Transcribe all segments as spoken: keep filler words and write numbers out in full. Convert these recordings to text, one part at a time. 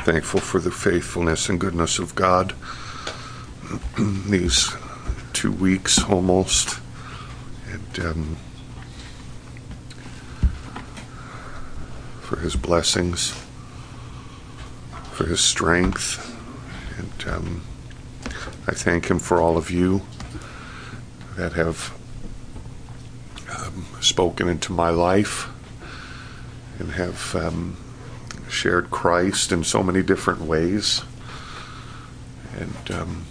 thankful for the faithfulness and goodness of God these two weeks almost, and um, for his blessings, for his strength, and um, I thank him for all of you that have um, spoken into my life and have um, shared Christ in so many different ways. And um,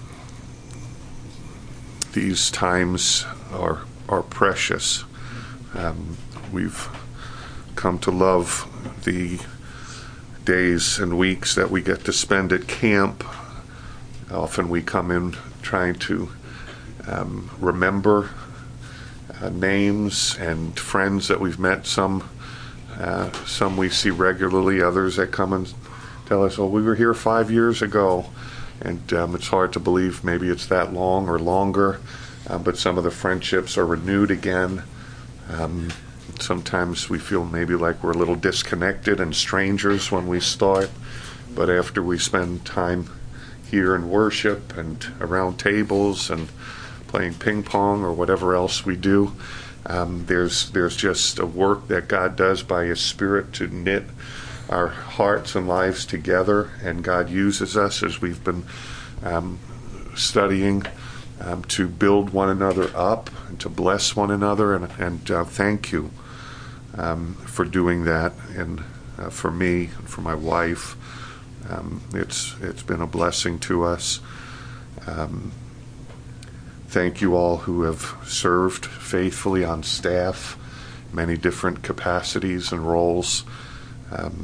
these times are are precious. Um, we've come to love the days and weeks that we get to spend at camp. Often we come in trying to um, remember uh, names and friends that we've met. Some uh, some we see regularly, others that come and tell us, oh, we were here five years ago. And um, it's hard to believe maybe it's that long or longer, uh, but some of the friendships are renewed again. Um, sometimes we feel maybe like we're a little disconnected and strangers when we start, but after we spend time here in worship and around tables and playing ping pong or whatever else we do, um, there's there's just a work that God does by His Spirit to knit our hearts and lives together, and God uses us, as we've been um, studying, um, to build one another up and to bless one another, and, and uh, thank you um, for doing that, and uh, for me and for my wife. Um, it's it's been a blessing to us. Um, thank you all who have served faithfully on staff, many different capacities and roles. Um,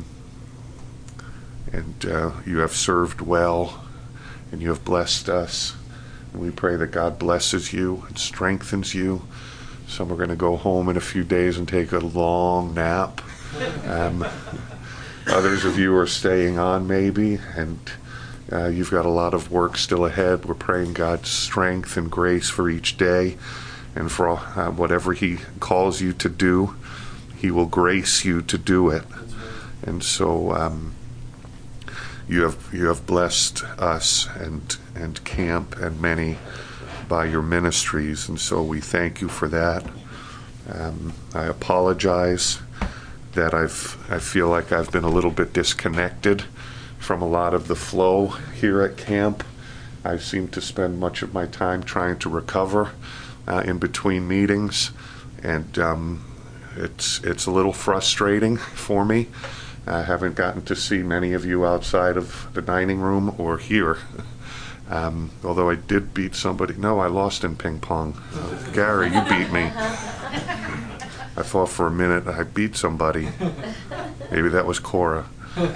and uh, you have served well, and you have blessed us. And we pray that God blesses you and strengthens you. Some are going to go home in a few days and take a long nap. Um, others of you are staying on maybe, and uh, you've got a lot of work still ahead. We're praying God's strength and grace for each day, and for uh, whatever He calls you to do, He will grace you to do it. And so um, you have you have blessed us and and camp and many by your ministries, and so we thank you for that. Um, I apologize that I've I feel like I've been a little bit disconnected from a lot of the flow here at camp. I seem to spend much of my time trying to recover uh, in between meetings, and um, it's it's a little frustrating for me. I haven't gotten to see many of you outside of the dining room or here. Um, although I did beat somebody. No, I lost in ping pong. Uh, Gary, you beat me. I thought for a minute I beat somebody. Maybe that was Cora.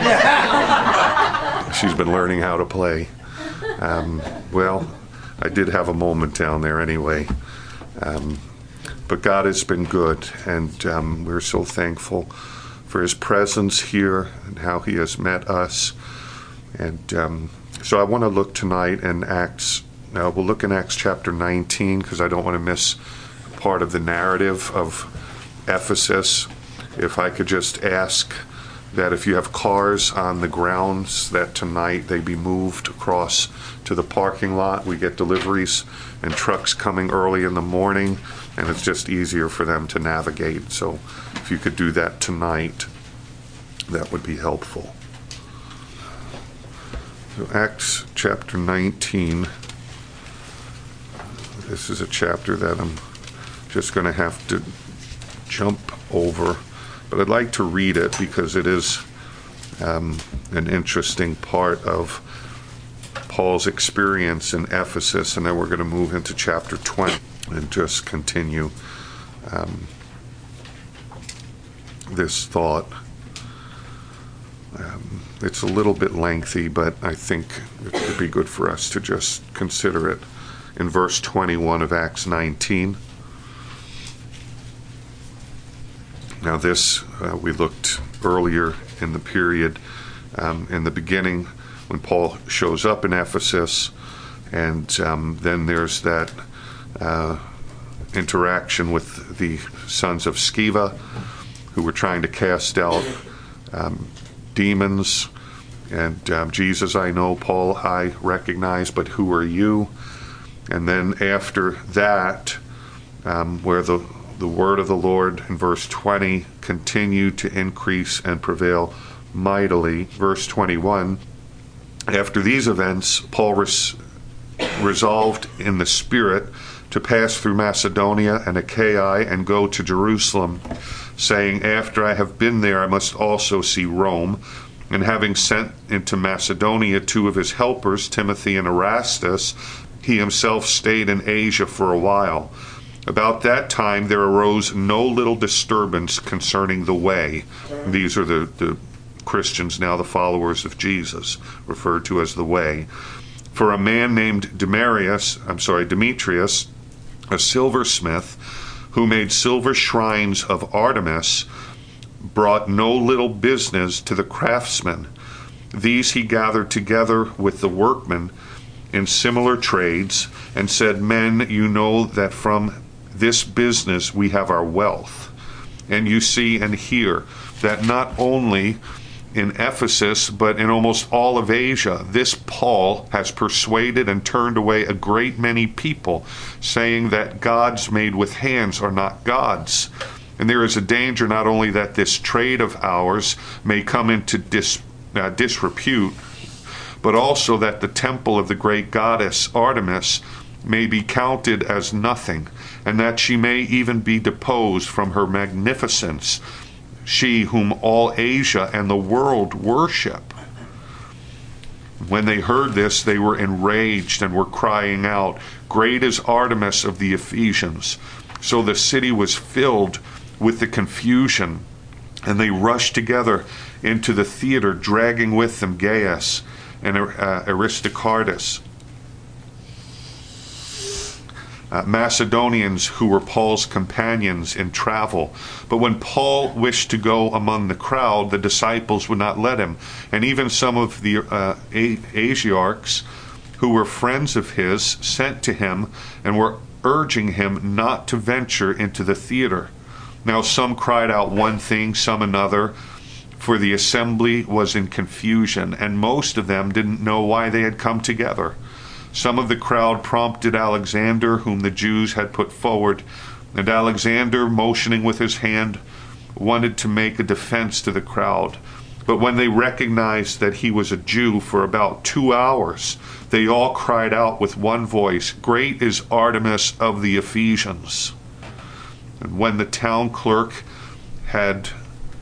She's been learning how to play. Um, well, I did have a moment down there anyway. Um, but God has been good, and um, we're so thankful for His presence here and how He has met us. And um, so I want to look tonight in Acts. Uh, we'll look in Acts chapter nineteen, because I don't want to miss part of the narrative of Ephesus. If I could just ask that if you have cars on the grounds, that tonight they be moved across to the parking lot. We get deliveries and trucks coming early in the morning, and it's just easier for them to navigate. So if you could do that tonight, that would be helpful. So Acts chapter nineteen. This is a chapter that I'm just going to have to jump over, but I'd like to read it because it is um, an interesting part of Paul's experience in Ephesus, and then we're going to move into chapter twenty and just continue um, this thought. Um, it's a little bit lengthy, but I think it would be good for us to just consider it. In verse twenty-one of Acts nineteen. Now this, uh, we looked earlier in the period, um, in the beginning, when Paul shows up in Ephesus, and um, then there's that uh, interaction with the sons of Sceva, who were trying to cast out um, demons, And um, Jesus I know, Paul I recognize, but who are you? And then after that, um, where the, the word of the Lord in verse twenty continued to increase and prevail mightily. Verse twenty-one, after these events, Paul res- resolved in the Spirit to pass through Macedonia and Achaia and go to Jerusalem, saying, after I have been there, I must also see Rome. And having sent into Macedonia two of his helpers, Timothy and Erastus, he himself stayed in Asia for a while. About that time there arose no little disturbance concerning the way. These are the, the Christians now, the followers of Jesus, referred to as the way. For a man named Demarius, I'm sorry, Demetrius, a silversmith, who made silver shrines of Artemis, brought no little business to the craftsmen. These he gathered together with the workmen in similar trades, and said, men, you know that from this business we have our wealth. And you see and hear that not only in Ephesus, but in almost all of Asia, this Paul has persuaded and turned away a great many people, saying that gods made with hands are not gods. And there is a danger not only that this trade of ours may come into dis, uh, disrepute, but also that the temple of the great goddess Artemis may be counted as nothing, and that she may even be deposed from her magnificence, she whom all Asia and the world worship. When they heard this, they were enraged and were crying out, great is Artemis of the Ephesians. So the city was filled with the confusion, and they rushed together into the theater, dragging with them Gaius and uh, Aristarchus, Uh, Macedonians who were Paul's companions in travel. But when Paul wished to go among the crowd, the disciples would not let him. And even some of the uh, Asiarchs, who were friends of his, sent to him and were urging him not to venture into the theater. Now some cried out one thing, some another, for the assembly was in confusion, and most of them didn't know why they had come together. Some of the crowd prompted Alexander, whom the Jews had put forward, and Alexander, motioning with his hand, wanted to make a defense to the crowd. But when they recognized that he was a Jew, for about two hours, they all cried out with one voice, great is Artemis of the Ephesians. And when the town clerk had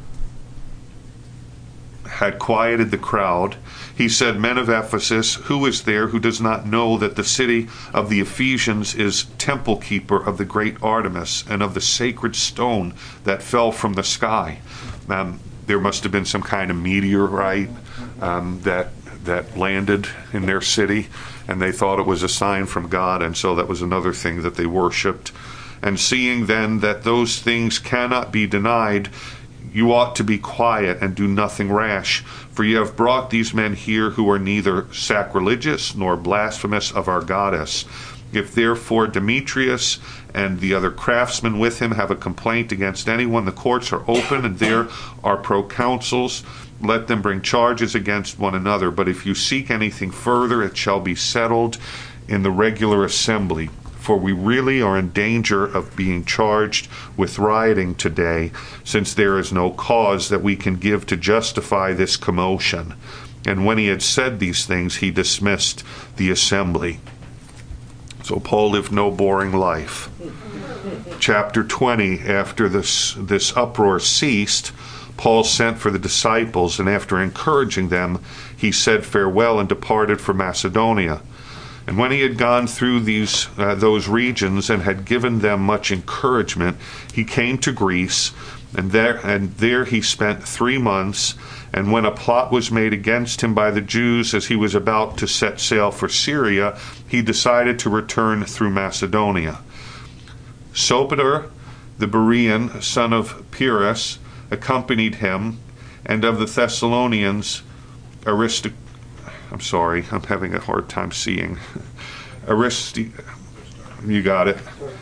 had quieted the crowd, he said, men of Ephesus, who is there who does not know that the city of the Ephesians is temple keeper of the great Artemis and of the sacred stone that fell from the sky? Um, there must have been some kind of meteorite um, that that landed in their city, and they thought it was a sign from God, and so that was another thing that they worshipped. And seeing then that those things cannot be denied, you ought to be quiet and do nothing rash, for you have brought these men here who are neither sacrilegious nor blasphemous of our goddess. If therefore Demetrius and the other craftsmen with him have a complaint against anyone, the courts are open, and there are proconsuls. Let them bring charges against one another. But if you seek anything further, it shall be settled in the regular assembly. For we really are in danger of being charged with rioting today, since there is no cause that we can give to justify this commotion. And when he had said these things, he dismissed the assembly. So Paul lived no boring life. Chapter twenty, after this, this uproar ceased, Paul sent for the disciples, and after encouraging them, he said farewell and departed for Macedonia. And when he had gone through these uh, those regions and had given them much encouragement, he came to Greece, and there and there he spent three months. And when a plot was made against him by the Jews as he was about to set sail for Syria, he decided to return through Macedonia. Sopater, the Berean, son of Pyrrhus, accompanied him, and of the Thessalonians, Aristarchus, I'm sorry, I'm having a hard time seeing. Aristi, you got it.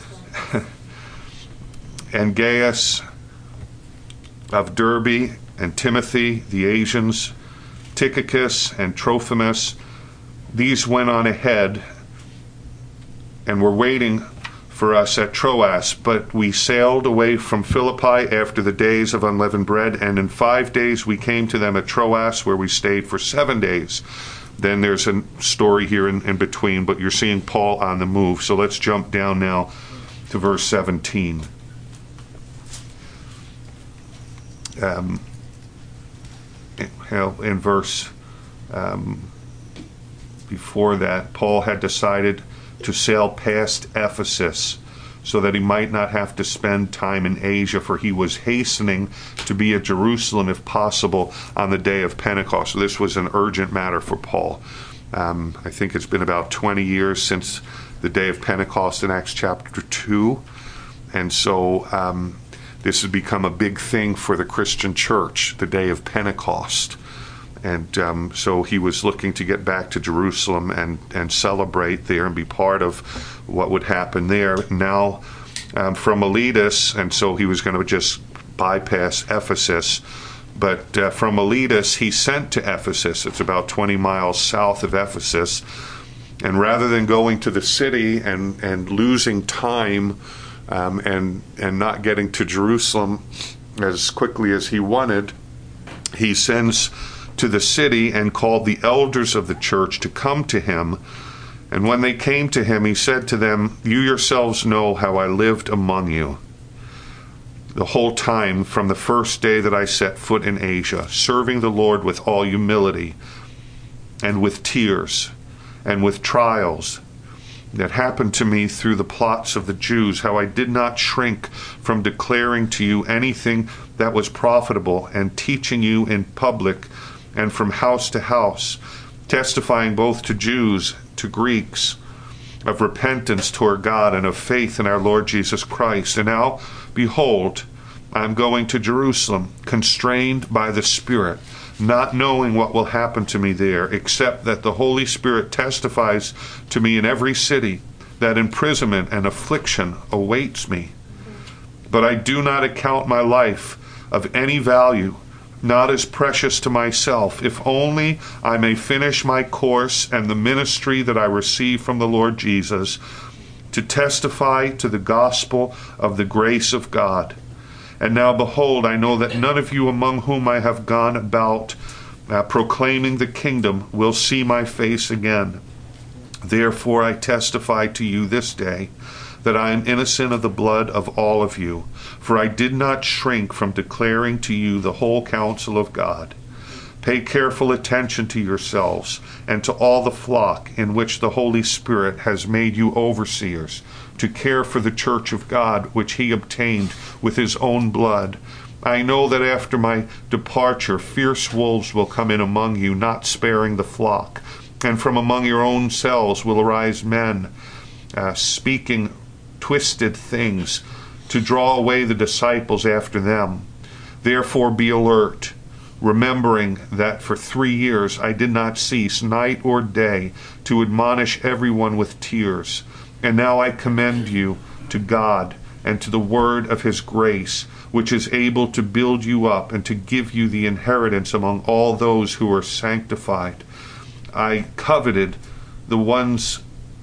And Gaius of Derbe, and Timothy, the Asians, Tychicus and Trophimus. These went on ahead and were waiting for us at Troas, but we sailed away from Philippi after the days of unleavened bread, and in five days we came to them at Troas, where we stayed for seven days. Then there's a story here in, in between, but you're seeing Paul on the move. So let's jump down now to verse seventeen. Um, in verse um, before that, Paul had decided to sail past Ephesus so that he might not have to spend time in Asia, for he was hastening to be at Jerusalem, if possible, on the day of Pentecost. So this was an urgent matter for Paul. Um, I think it's been about twenty years since the day of Pentecost in Acts chapter two. And so um, this has become a big thing for the Christian church, the day of Pentecost. And um, so he was looking to get back to Jerusalem and, and celebrate there and be part of what would happen there. Now um, from Miletus, and so he was going to just bypass Ephesus. But uh, from Miletus, he sent to Ephesus. It's about twenty miles south of Ephesus. And rather than going to the city and, and losing time um, and, and not getting to Jerusalem as quickly as he wanted, he sends to the city and called the elders of the church to come to him. And when they came to him, he said to them, "You yourselves know how I lived among you the whole time from the first day that I set foot in Asia, serving the Lord with all humility and with tears and with trials that happened to me through the plots of the Jews, how I did not shrink from declaring to you anything that was profitable and teaching you in public and from house to house, testifying both to Jews, to Greeks, of repentance toward God and of faith in our Lord Jesus Christ. And now, behold, I am going to Jerusalem, constrained by the Spirit, not knowing what will happen to me there, except that the Holy Spirit testifies to me in every city that imprisonment and affliction awaits me. But I do not account my life of any value, not as precious to myself, if only I may finish my course and the ministry that I receive from the Lord Jesus, to testify to the gospel of the grace of God. And now behold, I know that none of you among whom I have gone about uh, proclaiming the kingdom will see my face again. Therefore I testify to you this day that I am innocent of the blood of all of you, for I did not shrink from declaring to you the whole counsel of God. Pay careful attention to yourselves and to all the flock in which the Holy Spirit has made you overseers, to care for the church of God, which he obtained with his own blood. I know that after my departure, fierce wolves will come in among you, not sparing the flock. And from among your own selves will arise men, uh, speaking twisted things, to draw away the disciples after them. Therefore be alert, remembering that for three years I did not cease, night or day, to admonish everyone with tears. And now I commend you to God and to the word of his grace, which is able to build you up and to give you the inheritance among all those who are sanctified. I coveted the ones,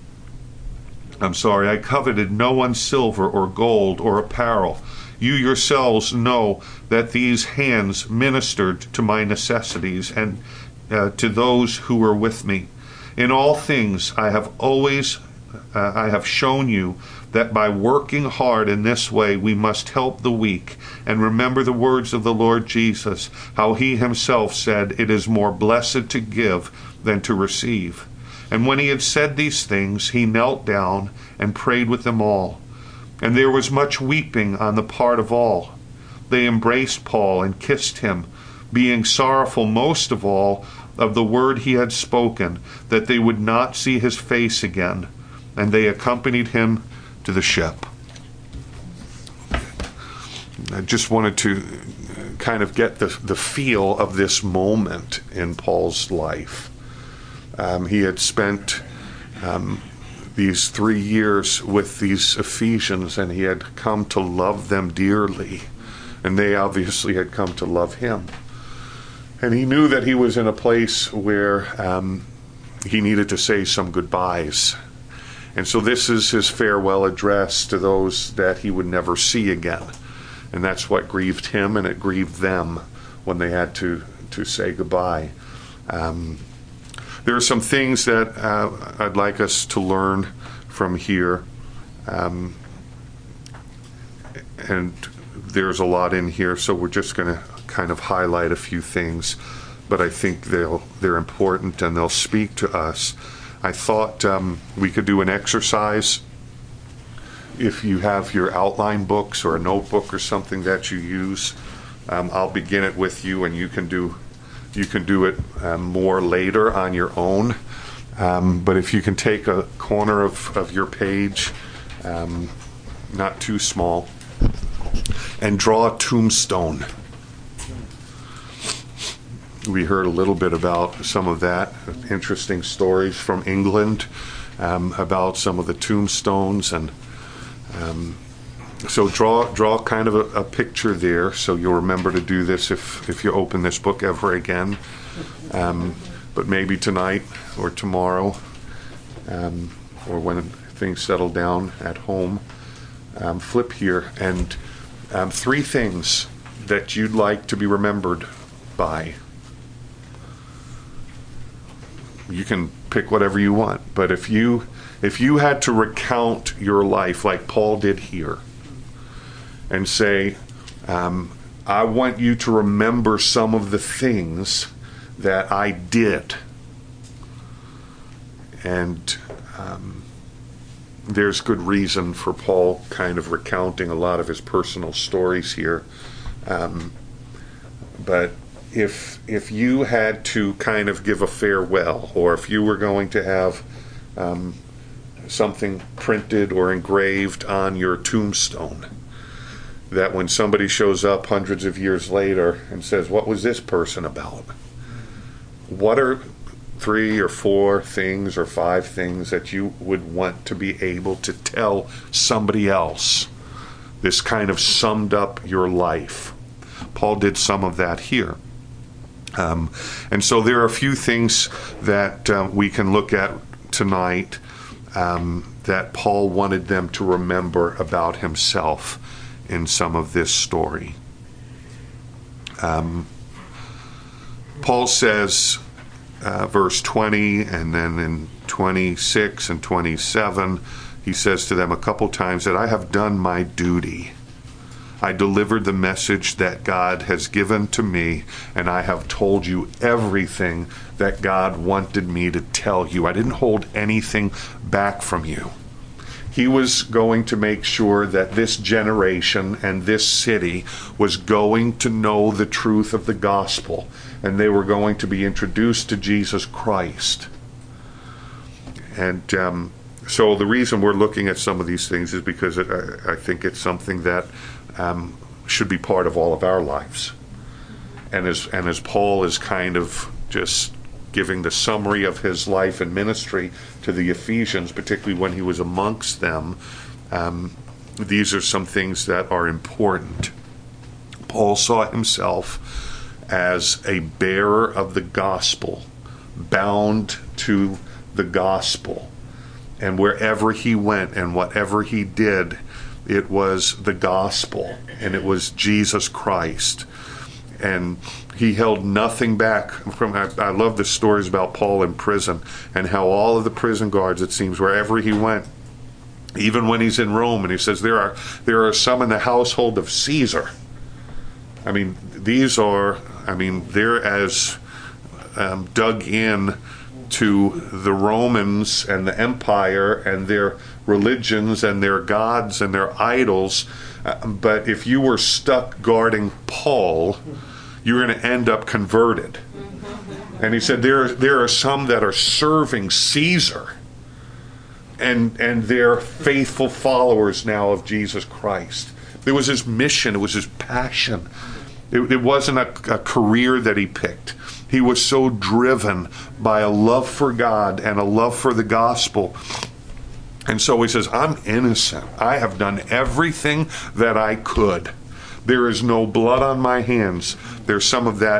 I'm sorry, I coveted no one's silver or gold or apparel. You yourselves know that these hands ministered to my necessities and uh, to those who were with me. In all things I have always Uh, I have shown you that by working hard in this way we must help the weak, and remember the words of the Lord Jesus, how he himself said, "It is more blessed to give than to receive." And when he had said these things, he knelt down and prayed with them all. And there was much weeping on the part of all. They embraced Paul and kissed him, being sorrowful most of all of the word he had spoken, that they would not see his face again. And they accompanied him to the ship. I just wanted to kind of get the, the feel of this moment in Paul's life. Um, he had spent um, these three years with these Ephesians, and he had come to love them dearly. And they obviously had come to love him. And he knew that he was in a place where um, he needed to say some goodbyes. And so this is his farewell address to those that he would never see again. And that's what grieved him, and it grieved them when they had to, to say goodbye. Um, there are some things that uh, I'd like us to learn from here. Um, and there's a lot in here, so we're just going to kind of highlight a few things. But I think they'll, they're important and they'll speak to us. I thought um, we could do an exercise. If you have your outline books or a notebook or something that you use, um, I'll begin it with you, and you can do you can do it um, more later on your own. Um, but if you can take a corner of, of your page, um, not too small, and draw a tombstone. We heard a little bit about some of that, interesting stories from England um, about some of the tombstones, and um, so draw draw kind of a, a picture there, so you'll remember to do this if if you open this book ever again. Um, but maybe tonight or tomorrow, um, or when things settle down at home, um, flip here and um, three things that you'd like to be remembered by. You can pick whatever you want, but if you if you had to recount your life like Paul did here and say, um, I want you to remember some of the things that I did, and um, there's good reason for Paul kind of recounting a lot of his personal stories here, um, but If if you had to kind of give a farewell, or if you were going to have um, something printed or engraved on your tombstone, that when somebody shows up hundreds of years later and says, what was this person about? What are three or four things or five things that you would want to be able to tell somebody else? This kind of summed up your life. Paul did some of that here. Um, and so there are a few things that uh, we can look at tonight um, that Paul wanted them to remember about himself in some of this story. Um, Paul says, uh, verse twenty, and then in twenty-six and twenty-seven, he says to them a couple times that I have done my duty. I delivered the message that God has given to me, and I have told you everything that God wanted me to tell you. I didn't hold anything back from you. He was going to make sure that this generation and this city was going to know the truth of the gospel, and they were going to be introduced to Jesus Christ. And um, so the reason we're looking at some of these things is because it, I, I think it's something that Um, should be part of all of our lives. And as and as Paul is kind of just giving the summary of his life and ministry to the Ephesians, particularly when he was amongst them, um, these are some things that are important. Paul saw himself as a bearer of the gospel, bound to the gospel. And wherever he went and whatever he did, it was the gospel, and it was Jesus Christ. And he held nothing back from, I, I love the stories about Paul in prison, and how all of the prison guards, it seems, wherever he went, even when he's in Rome, and he says, there are there are some in the household of Caesar. I mean, these are, I mean, they're as um, dug in to the Romans and the empire and their religions and their gods and their idols. Uh, but if you were stuck guarding Paul, you were going to end up converted. And he said there, there are some that are serving Caesar, and, and they're faithful followers now of Jesus Christ. It was his mission. It was his passion. It, it wasn't a, a career that he picked. He was so driven by a love for God and a love for the gospel. And so he says, I'm innocent. I have done everything that I could. There is no blood on my hands. There's some of that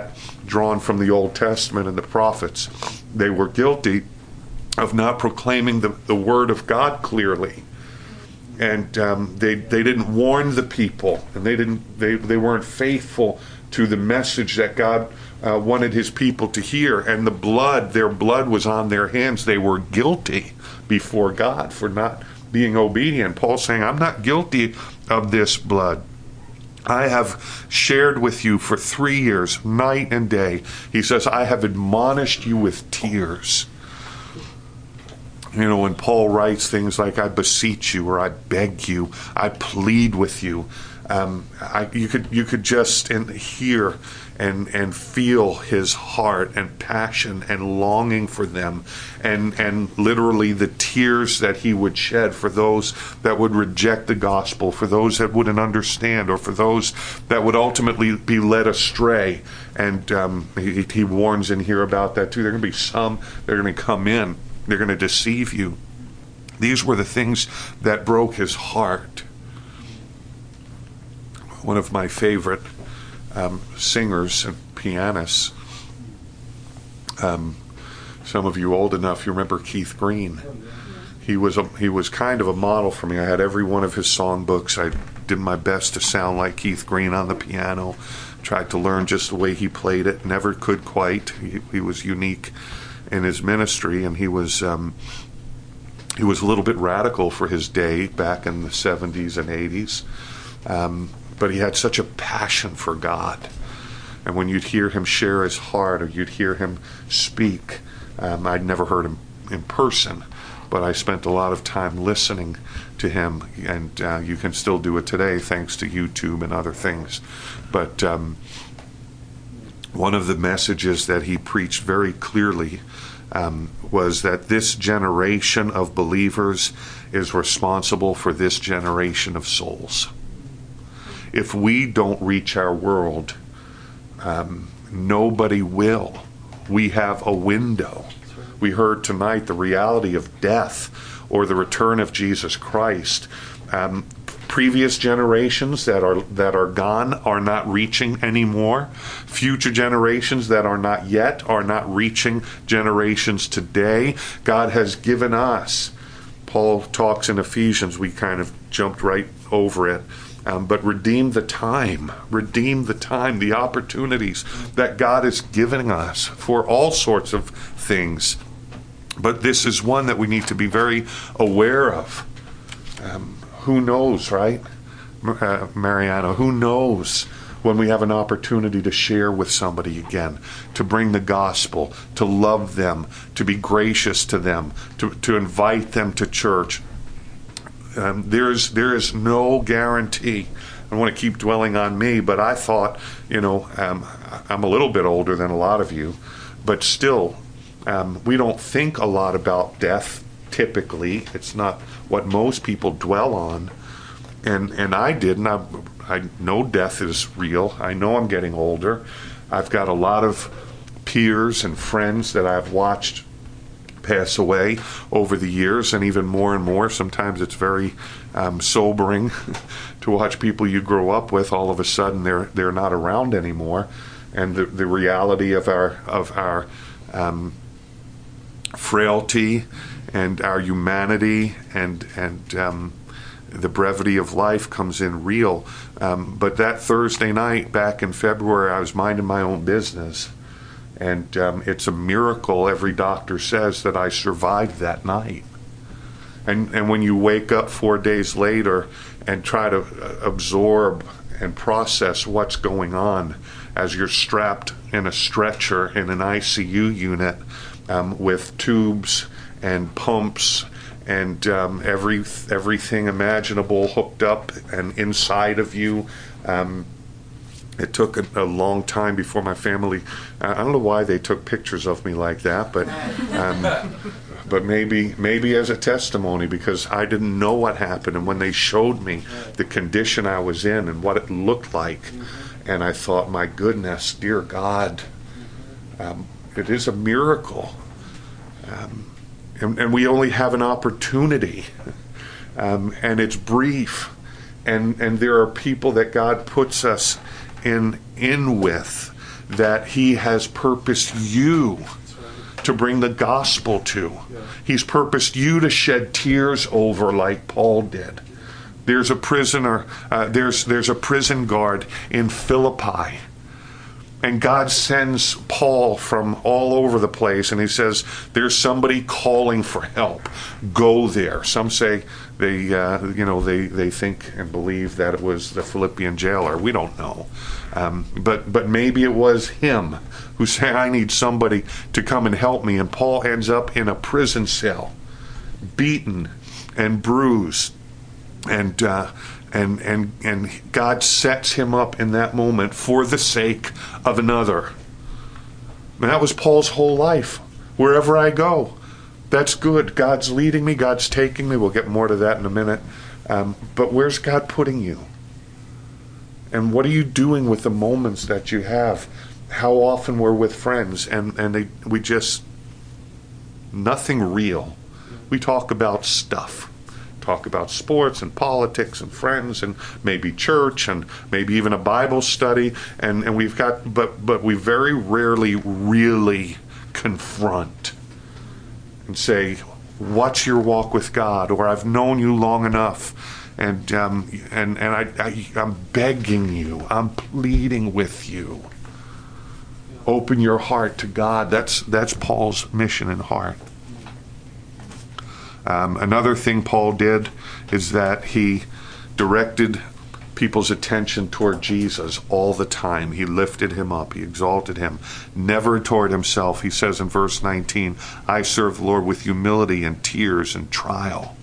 drawn from the Old Testament and the prophets. They were guilty of not proclaiming the, the word of God clearly. And um, they they didn't warn the people, and they didn't they, they weren't faithful to the message that God uh, wanted his people to hear. And the blood, their blood was on their hands. They were guilty before God for not being obedient. Paul's saying, I'm not guilty of this blood. I have shared with you for three years, night and day. He says, I have admonished you with tears. You know, when Paul writes things like, I beseech you, or I beg you, I plead with you, um, I, you could you could just in, hear and and feel his heart and passion and longing for them, and and literally the tears that he would shed for those that would reject the gospel, for those that wouldn't understand, or for those that would ultimately be led astray. And um, he, he warns in here about that too. There are going to be some that are going to come in. They're going to deceive you. These were the things that broke his heart. One of my favorite um, singers and pianists, um, some of you old enough, you remember Keith Green. He was a, he was kind of a model for me. I had every one of his songbooks. I did my best to sound like Keith Green on the piano. Tried to learn just the way he played it. Never could quite. He, he was unique in his ministry, and he was um, he was a little bit radical for his day back in the seventies and eighties, um, but he had such a passion for God. And when you'd hear him share his heart, or you'd hear him speak, um, I'd never heard him in person, but I spent a lot of time listening to him, and uh, you can still do it today thanks to YouTube and other things. But um, one of the messages that he preached very clearly um, was that this generation of believers is responsible for this generation of souls. If we don't reach our world, um, nobody will. We have a window. We heard tonight the reality of death or the return of Jesus Christ. Um, Previous generations that are that are gone are not reaching anymore. Future generations that are not yet are not reaching generations today. God has given us. Paul talks in Ephesians, we kind of jumped right over it. Um, but redeem the time, redeem the time, the opportunities that God is giving us for all sorts of things. But this is one that we need to be very aware of. Um, Who knows, right, uh, Mariana? Who knows when we have an opportunity to share with somebody again, to bring the gospel, to love them, to be gracious to them, to, to invite them to church. Um, there's there is no guarantee. I don't want to keep dwelling on me, but I thought, you know, um, I'm a little bit older than a lot of you, but still, um, we don't think a lot about death. Typically, it's not what most people dwell on, and and I didn't. I, I know death is real. I know I'm getting older. I've got a lot of peers and friends that I've watched pass away over the years, and even more and more. Sometimes it's very um, sobering to watch people you grow up with. All of a sudden, they're they're not around anymore, and the the reality of our of our um, frailty and our humanity and and um, the brevity of life comes in real. Um, but that Thursday night back in February, I was minding my own business, and um, it's a miracle, every doctor says, that I survived that night. And and when you wake up four days later and try to absorb and process what's going on as you're strapped in a stretcher in an I C U unit um, with tubes and pumps and um, every everything imaginable hooked up and inside of you. Um, it took a, a long time before my family. I don't know why they took pictures of me like that, but um, but maybe maybe as a testimony, because I didn't know what happened, and when they showed me the condition I was in and what it looked like, and I thought, my goodness, dear God, um, it is a miracle. Um, And, and we only have an opportunity, um, and it's brief, and and there are people that God puts us in in with that he has purposed you to bring the gospel to. He's purposed you to shed tears over like Paul did. There's a prisoner, uh, there's there's a prison guard in Philippi. And God sends Paul from all over the place, and he says, there's somebody calling for help. Go there. Some say they, uh, you know, they, they think and believe that it was the Philippian jailer. We don't know. Um, but, but maybe it was him who said, I need somebody to come and help me. And Paul ends up in a prison cell, beaten and bruised. And uh, and and and God sets him up in that moment for the sake of another. And that was Paul's whole life. Wherever I go, that's good. God's leading me. God's taking me. We'll get more to that in a minute. Um, but where's God putting you? And what are you doing with the moments that you have? How often we're with friends and and they, we just nothing real. We talk about stuff. Talk about sports and politics and friends and maybe church and maybe even a Bible study, and, and we've got but but we very rarely really confront and say, what's your walk with God? Or I've known you long enough, and um, and and I, I I'm begging you, I'm pleading with you. Open your heart to God. That's that's Paul's mission and heart. Um, another thing Paul did is that he directed people's attention toward Jesus all the time. He lifted him up. He exalted him. Never toward himself. He says in verse nineteen, I serve the Lord with humility and tears and trial.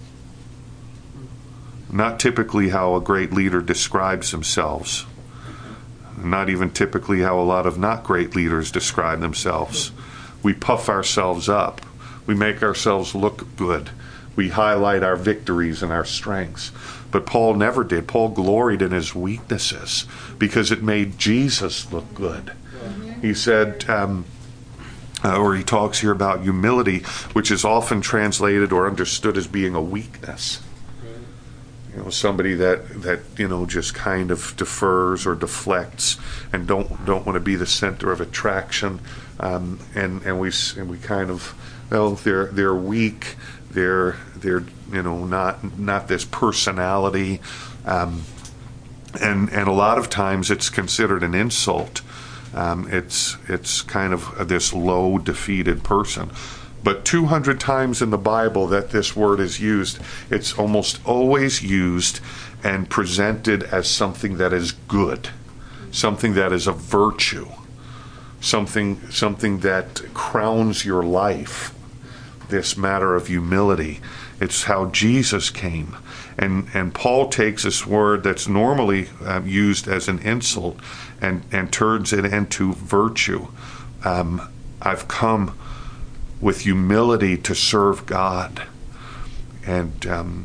Not typically how a great leader describes themselves. Not even typically how a lot of not great leaders describe themselves. We puff ourselves up. We make ourselves look good. We highlight our victories and our strengths. But Paul never did. Paul gloried in his weaknesses because it made Jesus look good. He said, um, uh, or he talks here about humility, which is often translated or understood as being a weakness. You know, somebody that, that you know just kind of defers or deflects and don't don't want to be the center of attraction, um, and and we and we kind of well they're they're weak, they're they're you know not not this personality, um, and and a lot of times it's considered an insult. Um, it's it's kind of this low, defeated person. But two hundred times in the Bible that this word is used, it's almost always used and presented as something that is good, something that is a virtue, something something that crowns your life, this matter of humility. It's how Jesus came. And and Paul takes this word that's normally uh, used as an insult and, and turns it into virtue. Um, I've come with humility to serve God. And um,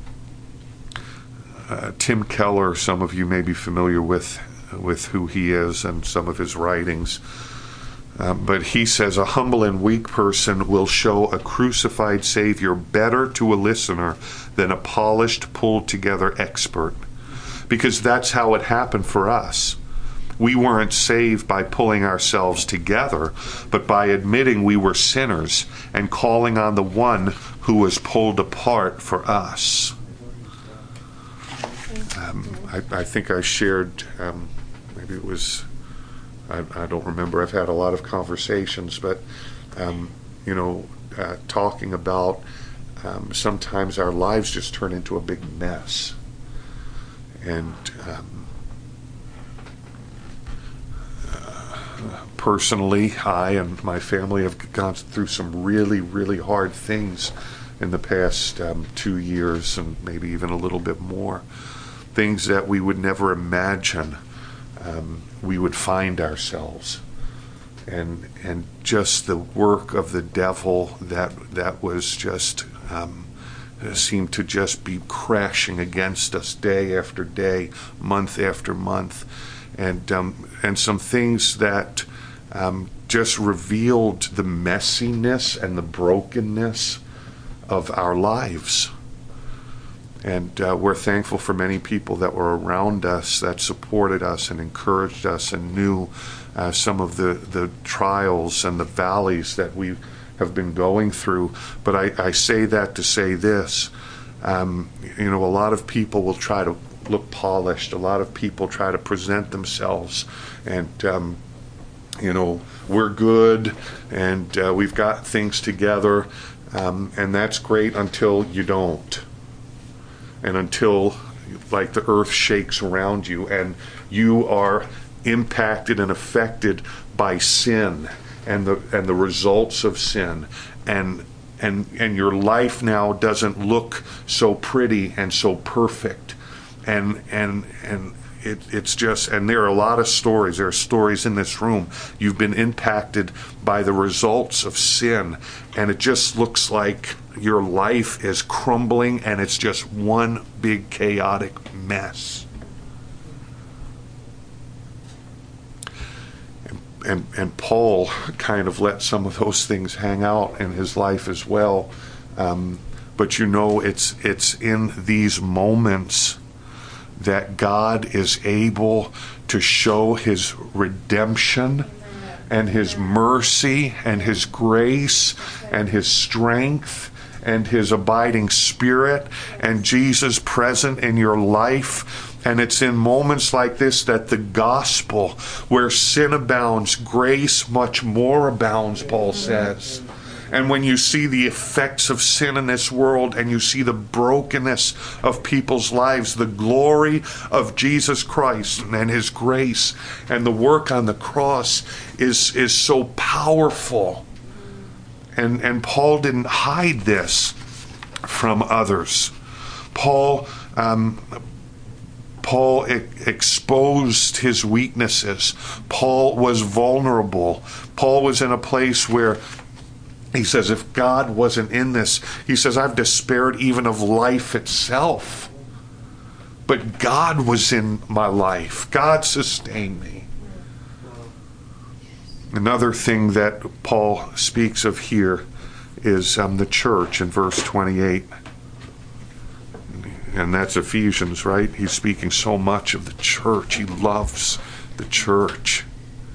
uh, Tim Keller, some of you may be familiar with with who he is and some of his writings. Um, but he says, a humble and weak person will show a crucified Savior better to a listener than a polished, pulled-together expert. Because that's how it happened for us. We weren't saved by pulling ourselves together, but by admitting we were sinners and calling on the one who was pulled apart for us. Um, I, I think I shared, um, maybe it was, I, I don't remember, I've had a lot of conversations, but, um, you know, uh, talking about um, sometimes our lives just turn into a big mess. And um, personally, I and my family have gone through some really, really hard things in the past um, two years and maybe even a little bit more. Things that we would never imagine um, we would find ourselves. And and just the work of the devil that, that was just, um, seemed to just be crashing against us day after day, month after month. And, um, and some things that Um, just revealed the messiness and the brokenness of our lives. And uh, we're thankful for many people that were around us that supported us and encouraged us and knew uh, some of the, the trials and the valleys that we have been going through. But I, I say that to say this. Um, you know, a lot of people will try to look polished. A lot of people try to present themselves, and um, you know, we're good, and uh, we've got things together, um, and that's great until you don't, and until, like, the earth shakes around you, and you are impacted and affected by sin and the and the results of sin, and and and your life now doesn't look so pretty and so perfect. And and and it, it's just, and there are a lot of stories. There are stories in this room. You've been impacted by the results of sin, and it just looks like your life is crumbling, and it's just one big chaotic mess. And and, and Paul kind of let some of those things hang out in his life as well. Um, but you know, it's it's in these moments that God is able to show his redemption and his mercy and his grace and his strength and his abiding spirit and Jesus present in your life. And it's in moments like this that the gospel, where sin abounds, grace much more abounds, Paul says. And when you see the effects of sin in this world, and you see the brokenness of people's lives, the glory of Jesus Christ and his grace and the work on the cross is, is so powerful. And, and Paul didn't hide this from others. Paul, um, Paul e- exposed his weaknesses. Paul was vulnerable. Paul was in a place where he says, if God wasn't in this, he says, I've despaired even of life itself. But God was in my life. God sustained me. Another thing that Paul speaks of here is um, the church in verse twenty-eight. And that's Ephesians, right? He's speaking so much of the church. He loves the church.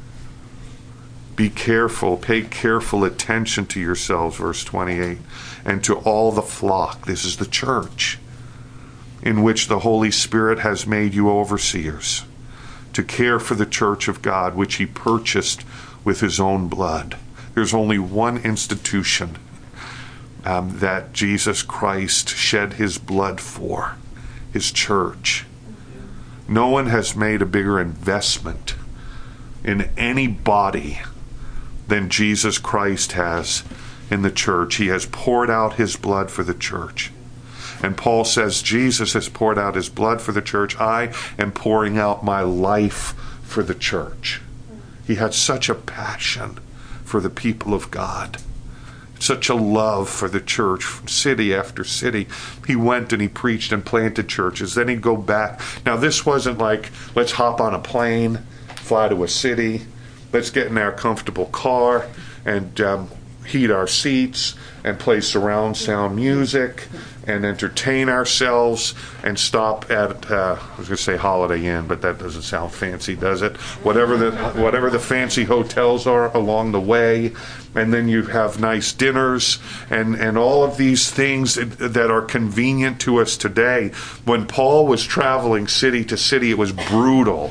Be careful, pay careful attention to yourselves, verse twenty-eight, and to all the flock, this is the church, in which the Holy Spirit has made you overseers, to care for the church of God, which he purchased with his own blood. There's only one institution um, that Jesus Christ shed his blood for, his church. No one has made a bigger investment in any body than Jesus Christ has in the church. He has poured out his blood for the church. And Paul says, Jesus has poured out his blood for the church. I am pouring out my life for the church. He had such a passion for the people of God, such a love for the church, city after city. He went and he preached and planted churches. Then he'd go back. Now, this wasn't like, let's hop on a plane, fly to a city, let's get in our comfortable car and um, heat our seats and play surround sound music and entertain ourselves and stop at, uh, I was going to say Holiday Inn, but that doesn't sound fancy, does it? Whatever the whatever the fancy hotels are along the way, and then you have nice dinners and, and all of these things that are convenient to us today. When Paul was traveling city to city, it was brutal.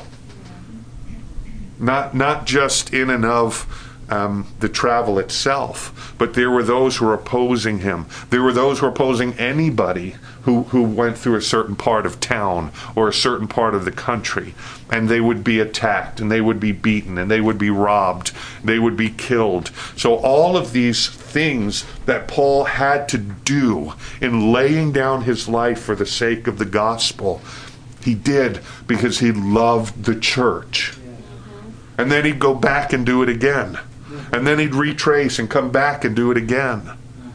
Not not just in and of um, the travel itself, but there were those who were opposing him. There were those who were opposing anybody who, who went through a certain part of town or a certain part of the country. And they would be attacked, and they would be beaten, and they would be robbed, they would be killed. So all of these things that Paul had to do in laying down his life for the sake of the gospel, he did because he loved the church. And then he'd go back and do it again. And then he'd retrace and come back and do it again.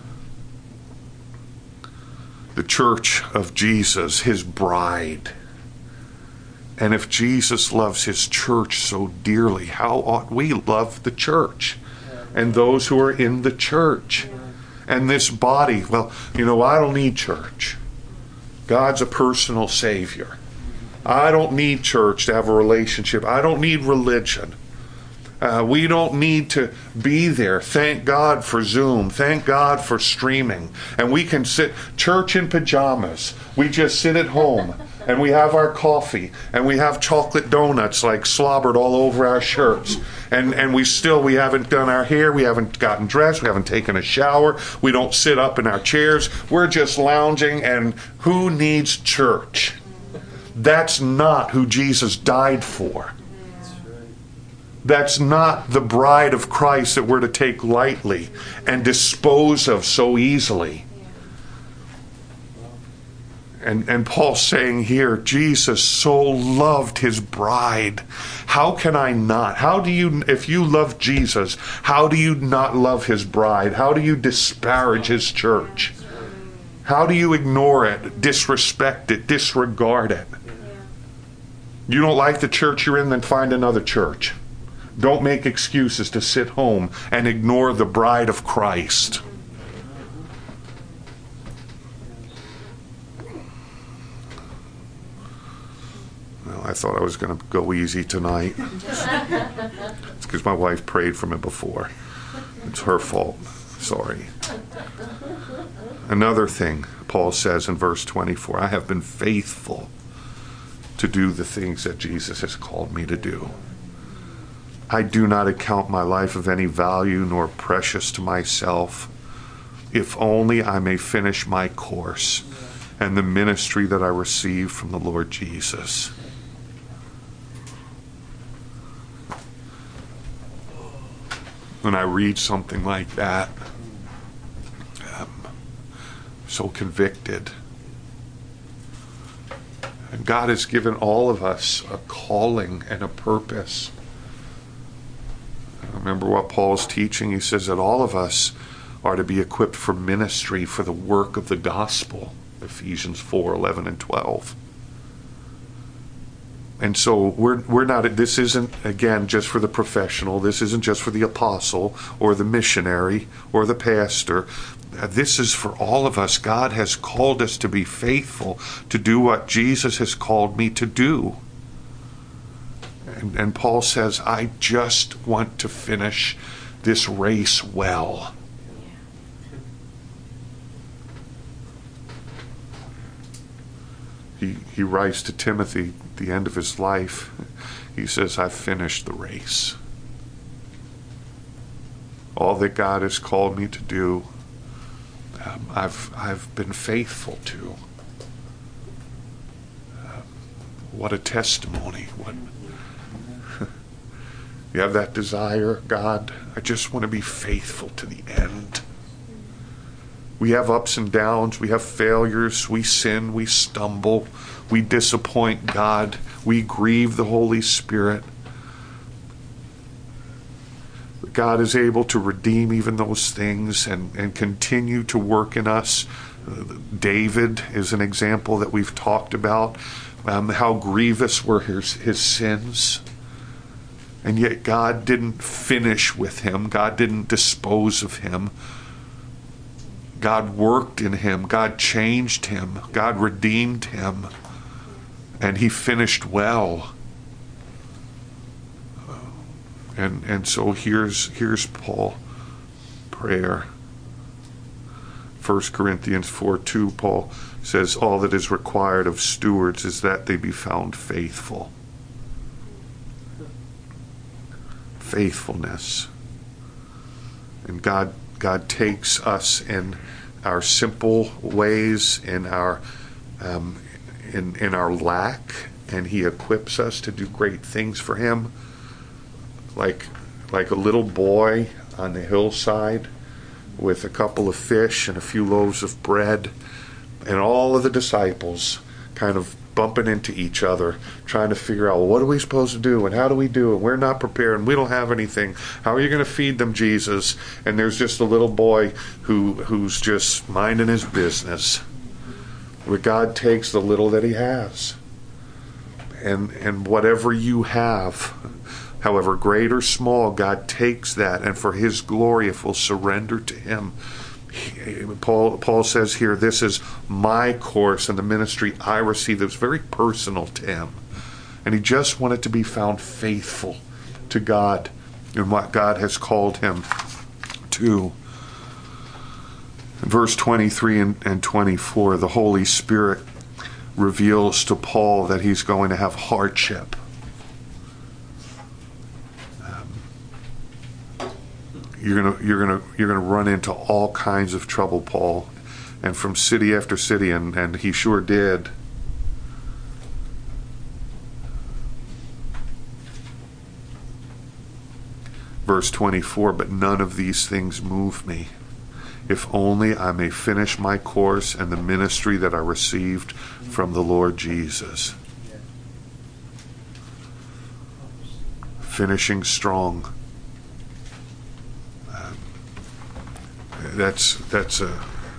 The church of Jesus, his bride. And if Jesus loves his church so dearly, how ought we love the church and those who are in the church and this body? Well, you know, I don't need church. God's a personal Savior. I don't need church to have a relationship. I don't need religion. Uh, we don't need to be there. Thank God for Zoom. Thank God for streaming. And we can sit, church in pajamas. We just sit at home and we have our coffee and we have chocolate donuts like slobbered all over our shirts. And and we still, we haven't done our hair. We haven't gotten dressed. We haven't taken a shower. We don't sit up in our chairs. We're just lounging. And who needs church? That's not who Jesus died for. That's not the bride of Christ that we're to take lightly and dispose of so easily. And, and Paul's saying here, Jesus so loved his bride. How can I not? How do you, if you love Jesus, how do you not love his bride? How do you disparage his church? How do you ignore it, disrespect it, disregard it? You don't like the church you're in, then find another church. Don't make excuses to sit home and ignore the bride of Christ. Well, I thought I was going to go easy tonight. It's because my wife prayed for me before. It's her fault. Sorry. Another thing Paul says in verse twenty-four, I have been faithful to do the things that Jesus has called me to do. I do not account my life of any value nor precious to myself, if only I may finish my course and the ministry that I received from the Lord Jesus. When I read something like that, I'm so convicted. And God has given all of us a calling and a purpose. Remember what Paul's teaching? He says that all of us are to be equipped for ministry, for the work of the gospel. Ephesians four, eleven and twelve. And so we're we're not, this isn't, again, just for the professional. This isn't just for the apostle or the missionary or the pastor. This is for all of us. God has called us to be faithful, to do what Jesus has called me to do. And, and Paul says, I just want to finish this race well. He, he writes to Timothy at the end of his life, he says, I've finished the race. All that God has called me to do, um, I've, I've been faithful to. Um, what a testimony. What you have that desire, God, I just want to be faithful to the end. We have ups and downs, we have failures, we sin, we stumble, we disappoint God, we grieve the Holy Spirit. But God is able to redeem even those things and, and continue to work in us. David is an example that we've talked about, um, how grievous were his, his sins. And yet God didn't finish with him. God didn't dispose of him. God worked in him. God changed him. God redeemed him. And he finished well. And and so here's here's Paul prayer. First Corinthians four two, Paul says, all that is required of stewards is that they be found faithful. Faithfulness. And God God takes us in our simple ways, in our um, in in our lack, and he equips us to do great things for him. Like like a little boy on the hillside with a couple of fish and a few loaves of bread, and all of the disciples kind of bumping into each other, trying to figure out, well, what are we supposed to do, and how do we do it? We're not prepared, and we don't have anything. How are you going to feed them, Jesus? And there's just a little boy who who's just minding his business, where God takes the little that he has. And and whatever you have, however great or small, God takes that, and for his glory, if we'll surrender to him. Paul Paul says here, this is my course and the ministry I received. It was very personal to him. And he just wanted to be found faithful to God and what God has called him to. In verse twenty-three and, and twenty-four, the Holy Spirit reveals to Paul that he's going to have hardship. Um, you're gonna you're gonna you're gonna run into all kinds of trouble, Paul, and from city after city, and, and he sure did. Verse twenty-four, but none of these things move me, if only I may finish my course and the ministry that I received from the Lord Jesus. Finishing strong. Um, that's that's a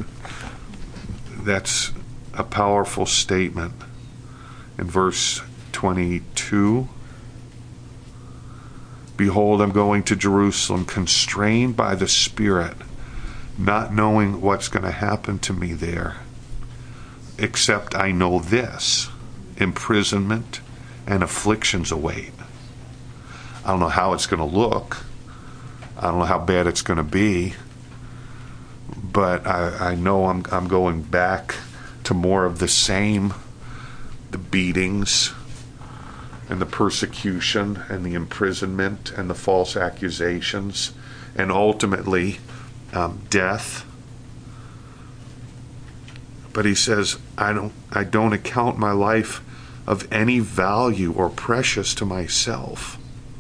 that's a powerful statement. In verse twenty-two, behold, I'm going to Jerusalem, constrained by the Spirit, not knowing what's going to happen to me there, except I know this: imprisonment and afflictions await. I don't know how it's going to look. I don't know how bad it's going to be. But I, I know I'm I'm going back to more of the same, the beatings and the persecution and the imprisonment and the false accusations, and ultimately um, death. But he says, I don't I don't account my life of any value or precious to myself.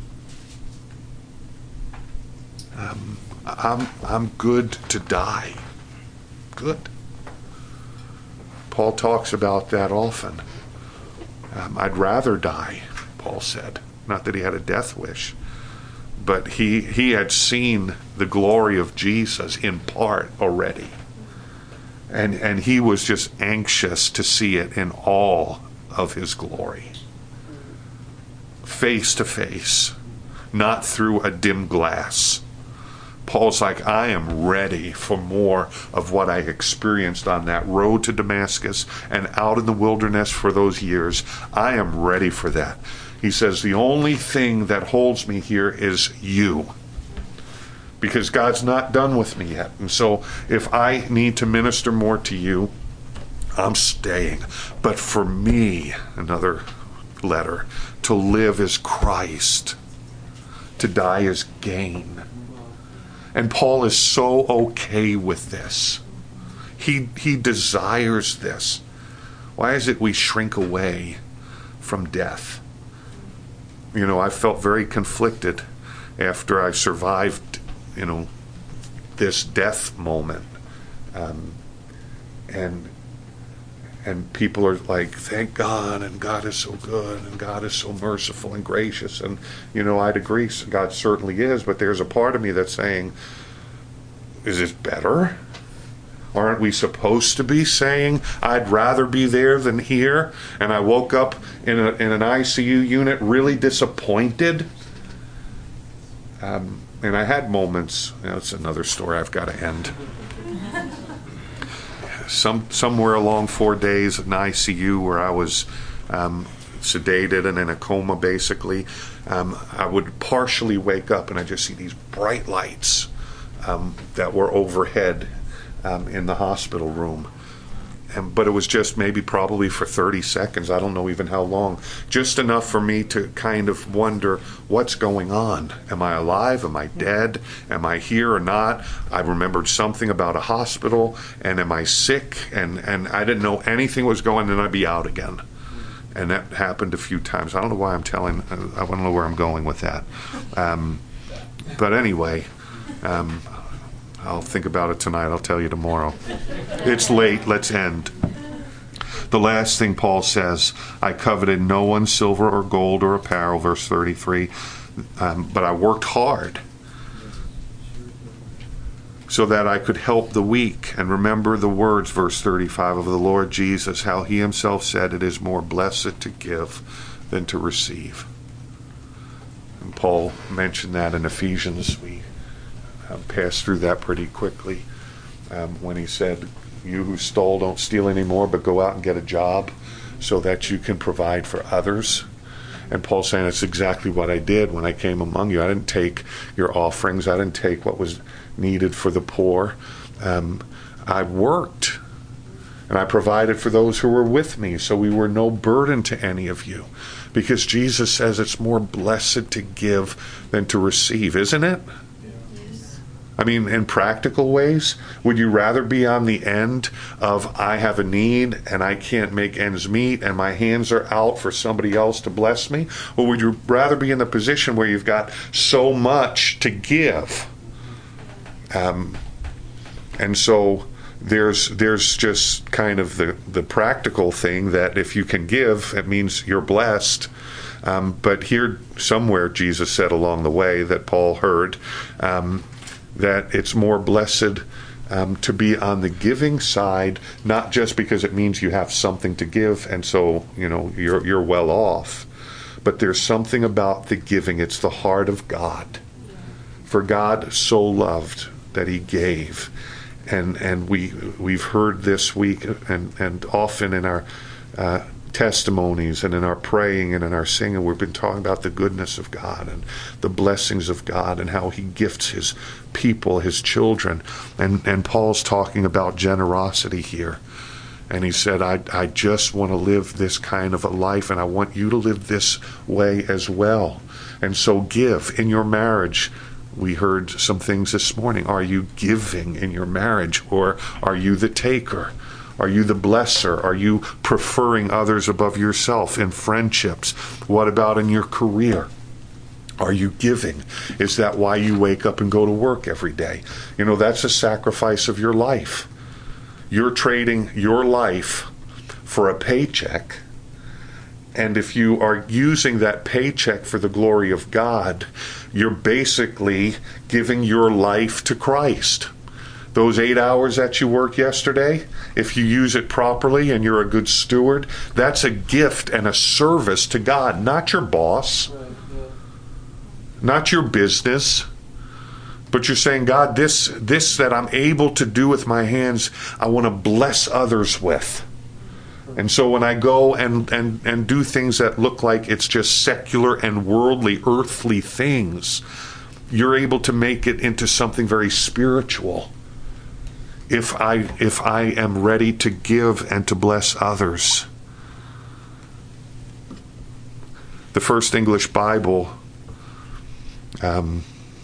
Um, I'm I'm good to die. Good. Paul talks about that often. Um, I'd rather die, Paul said. Not that he had a death wish, but he he had seen the glory of Jesus in part already. And and he was just anxious to see it in all of his glory. Face to face, not through a dim glass. Paul's like, I am ready for more of what I experienced on that road to Damascus and out in the wilderness for those years. I am ready for that. He says, the only thing that holds me here is you. Because God's not done with me yet. And so if I need to minister more to you, I'm staying. But for me, another letter, to live is Christ. To die is gain. And Paul is so okay with this. He he desires this. Why is it we shrink away from death? You know, I felt very conflicted after I survived, you know, this death moment. Um, and and people are like, thank God, and God is so good, and God is so merciful and gracious. And, you know, I'd agree, God certainly is, but there's a part of me that's saying, is it better? Aren't we supposed to be saying, I'd rather be there than here? And I woke up in, a, in an I C U unit really disappointed. Um, and I had moments, you know, it's another story I've got to end. Some somewhere along four days in I C U where I was um, sedated and in a coma, basically, um, I would partially wake up and I just see these bright lights um, that were overhead um, in the hospital room. And, but it was just maybe probably for thirty seconds. I don't know even how long. Just enough for me to kind of wonder, what's going on? Am I alive? Am I dead? Am I here or not? I remembered something about a hospital. And am I sick? And, and I didn't know anything was going on, and I'd be out again. And that happened a few times. I don't know why I'm telling, I don't know where I'm going with that. Um, but anyway, um, I'll think about it tonight. I'll tell you tomorrow. It's late. Let's end. The last thing Paul says, I coveted no one's silver or gold or apparel, verse thirty-three, um, but I worked hard so that I could help the weak and remember the words, verse thirty-five, of the Lord Jesus, how he himself said, it is more blessed to give than to receive. And Paul mentioned that in Ephesians. We uh, passed through that pretty quickly um, when he said, you who stole, don't steal anymore, but go out and get a job so that you can provide for others. And Paul's saying that's exactly what I did when I came among you. I didn't take your offerings. I didn't take what was needed for the poor. Um, I worked, and I provided for those who were with me, so we were no burden to any of you. Because Jesus says it's more blessed to give than to receive, isn't it? I mean, in practical ways, would you rather be on the end of I have a need and I can't make ends meet and my hands are out for somebody else to bless me? Or would you rather be in the position where you've got so much to give? Um, and so there's there's just kind of the, the practical thing that if you can give, it means you're blessed. Um, but here somewhere Jesus said along the way that Paul heard, um, that it's more blessed um, to be on the giving side, not just because it means you have something to give and so, you know, you're you're well off, but there's something about the giving. It's the heart of God. For God so loved that he gave. And and we, we've heard this week and, and often in our uh, testimonies and in our praying and in our singing, we've been talking about the goodness of God and the blessings of God and how he gifts his people, his children. And, and Paul's talking about generosity here. And he said, I, I just want to live this kind of a life, and I want you to live this way as well. And so give in your marriage. We heard some things this morning. Are you giving in your marriage, or are you the taker? Are you the blesser? Are you preferring others above yourself in friendships? What about in your career? Are you giving? Is that why you wake up and go to work every day? You know, that's a sacrifice of your life. You're trading your life for a paycheck. And if you are using that paycheck for the glory of God, you're basically giving your life to Christ. Those eight hours that you worked yesterday, if you use it properly and you're a good steward, that's a gift and a service to God, not your boss, not your business. But you're saying, God, this, this that I'm able to do with my hands, I want to bless others with. And so when I go and, and, and do things that look like it's just secular and worldly, earthly things, you're able to make it into something very spiritual. If I if I am ready to give and to bless others. The first English Bible um,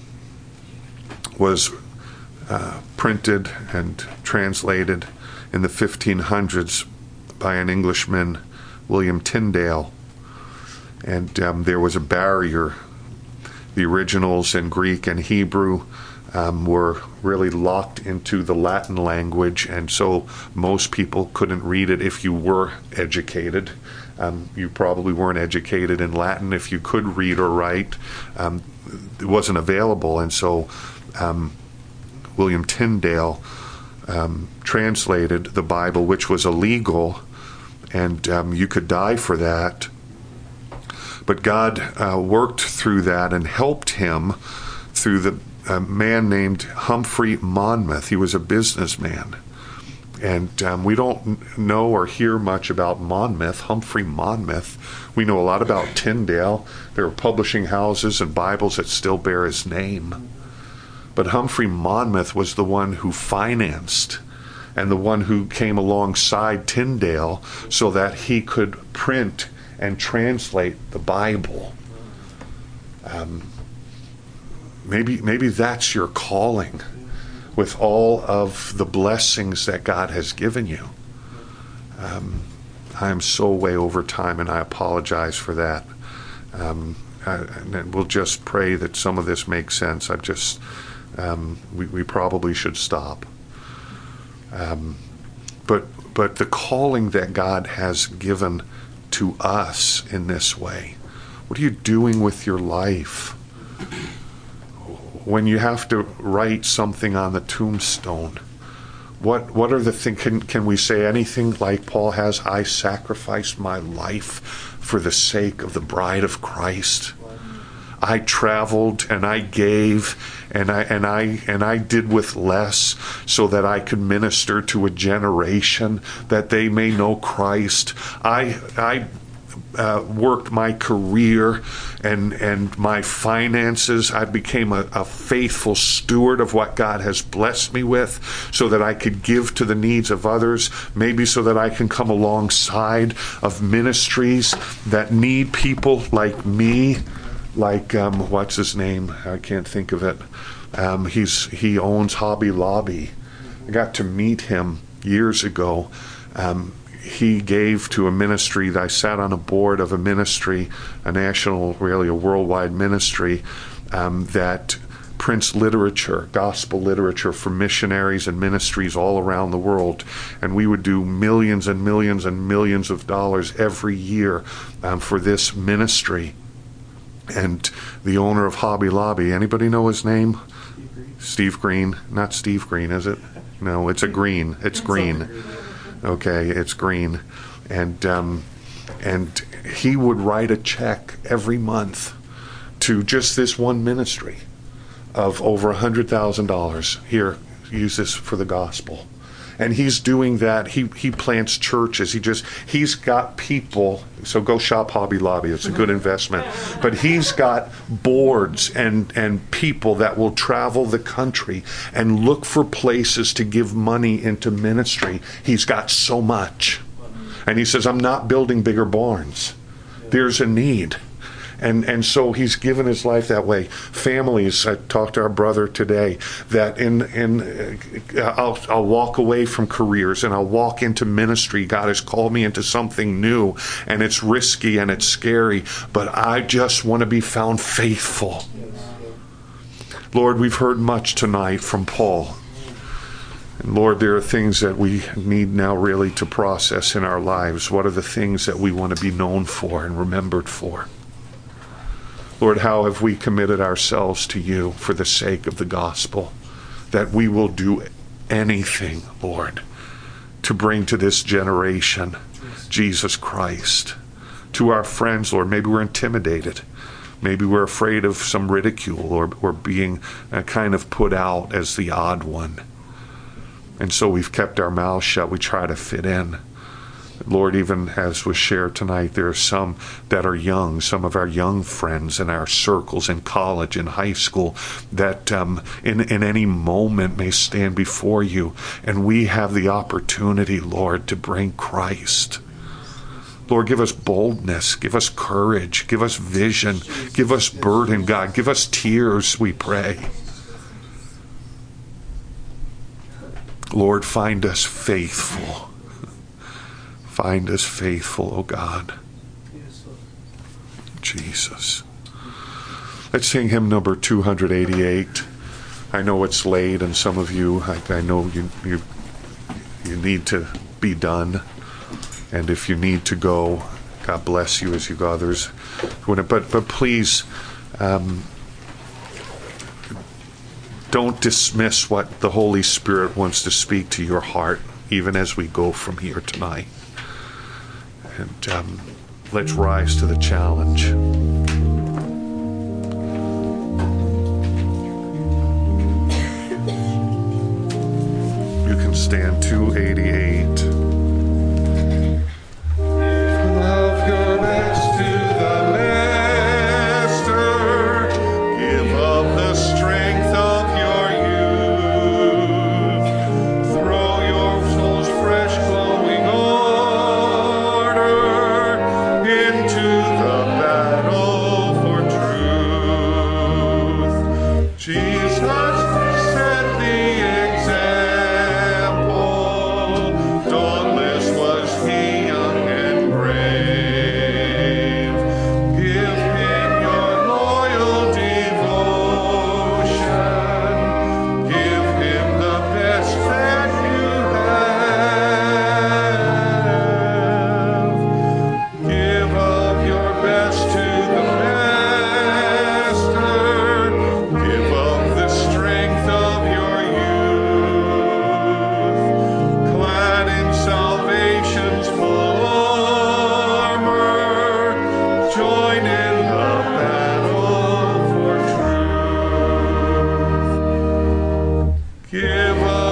was uh, printed and translated in the fifteen hundreds by an Englishman, William Tyndale. And um, there was a barrier. The originals in Greek and Hebrew um, were really locked into the Latin language, and so most people couldn't read it if you were educated. Um, you probably weren't educated in Latin. If you could read or write, um, it wasn't available. And so um, William Tyndale um, translated the Bible, which was illegal, and um, you could die for that. But God uh, worked through that and helped him through the a man named Humphrey Monmouth. He was a businessman. And um, we don't know or hear much about Monmouth, Humphrey Monmouth. We know a lot about Tyndale. There are publishing houses and Bibles that still bear his name. But Humphrey Monmouth was the one who financed and the one who came alongside Tyndale so that he could print and translate the Bible. Um, maybe maybe that's your calling with all of the blessings that God has given you. Um, I am so way over time, and I apologize for that. Um, I, and we'll just pray that some of this makes sense. I've just, um, we, we probably should stop. Um, but but the calling that God has given to us in this way, what are you doing with your life? When you have to write something on the tombstone, what what are the things? Can, can we say anything like Paul has? I sacrificed my life for the sake of the bride of Christ. I traveled and I gave and I and I and I did with less so that I could minister to a generation that they may know Christ. I I uh, worked my career and and my finances. I became a, a faithful steward of what God has blessed me with, so that I could give to the needs of others, maybe so that I can come alongside of ministries that need people like me, like, um, what's his name? I can't think of it. Um, he's he owns Hobby Lobby. I got to meet him years ago. Um, he gave to a ministry that I sat on a board of a ministry, a national, really a worldwide ministry, um, that prints literature, gospel literature for missionaries and ministries all around the world. And we would do millions and millions and millions of dollars every year um, for this ministry. And the owner of Hobby Lobby, anybody know his name? Steve Green. Not Steve Green, is it? No, it's a green. It's green. Okay, it's green. And um, and he would write a check every month to just this one ministry of over one hundred thousand dollars. Here, use this for the gospel. And he's doing that. He he plants churches. He just, he's got people. So go shop Hobby Lobby. It's a good investment. But he's got boards and, and people that will travel the country and look for places to give money into ministry. He's got so much. And he says, I'm not building bigger barns. There's a need. And and so he's given his life that way. Families, I talked to our brother today, that in in uh, I'll I'll walk away from careers and I'll walk into ministry. God has called me into something new, and it's risky and it's scary, but I just want to be found faithful. Lord, we've heard much tonight from Paul. And Lord, there are things that we need now really to process in our lives. What are the things that we want to be known for and remembered for? Lord, how have we committed ourselves to you for the sake of the gospel, that we will do anything, Lord, to bring to this generation Jesus Christ. To our friends, Lord, maybe we're intimidated. Maybe we're afraid of some ridicule, or, or being uh, kind of put out as the odd one. And so we've kept our mouths shut. We try to fit in. Lord, even as was shared tonight, there are some that are young, some of our young friends in our circles in college, in high school, that um, in, in any moment may stand before you. And we have the opportunity, Lord, to bring Christ. Lord, give us boldness, give us courage, give us vision, give us burden, God. Give us tears, we pray. Lord, find us faithful. Find us faithful, oh God. Jesus. Let's sing hymn number two eighty-eight. I know it's late, and some of you, I, I know you, you you need to be done. And if you need to go, God bless you as you go others. But, but please, um, don't dismiss what the Holy Spirit wants to speak to your heart, even as we go from here tonight. And um, let's rise to the challenge. You can stand two eighty-eight. Give us